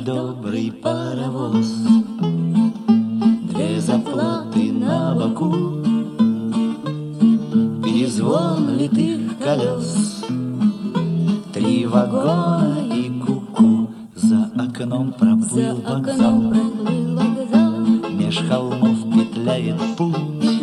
добрый паровоз, две заплаты на боку, перезвон литых колес, три вагона и куку. За окном проплыл вокзал, меж холмов петляет путь.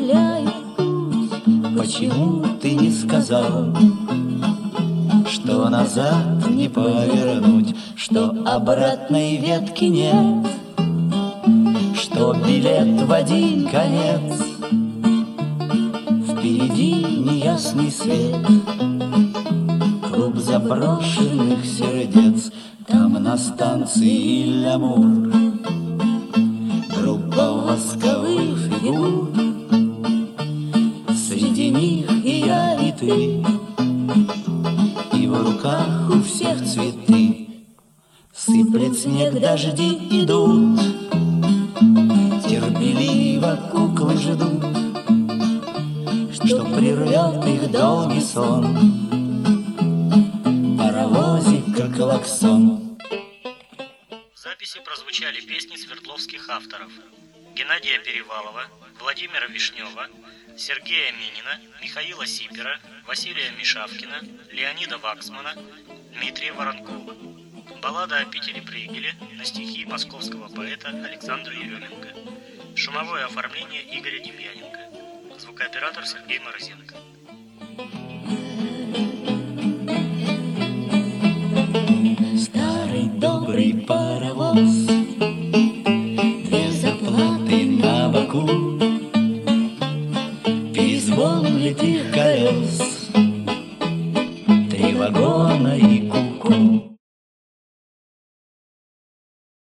Почему ты не сказал, что назад не повернуть, что обратной ветки нет, что билет в один конец? Впереди неясный свет, клуб заброшенных сердец. Там на станции Лямур группа восковых фигур, среди них и я, и ты, и в руках у всех цветы. Сыплет снег, дожди идут, терпеливо куклы ждут, что прервет их долгий сон паровозик, как клаксон. В записи прозвучали песни свердловских авторов: Геннадия Перевалова, Владимира Вишнева, Сергея Минина, Михаила Сипера, Василия Мишавкина, Леонида Ваксмана, Дмитрия Воронкова. Баллада о Питере Брейгеле на стихи московского поэта Александра Еременко. Шумовое оформление Игоря Демьяненко. Звукооператор Сергей Морозенко. Старый добрый паровоз, две заплаты на боку, перезвон литых колес, три вагона и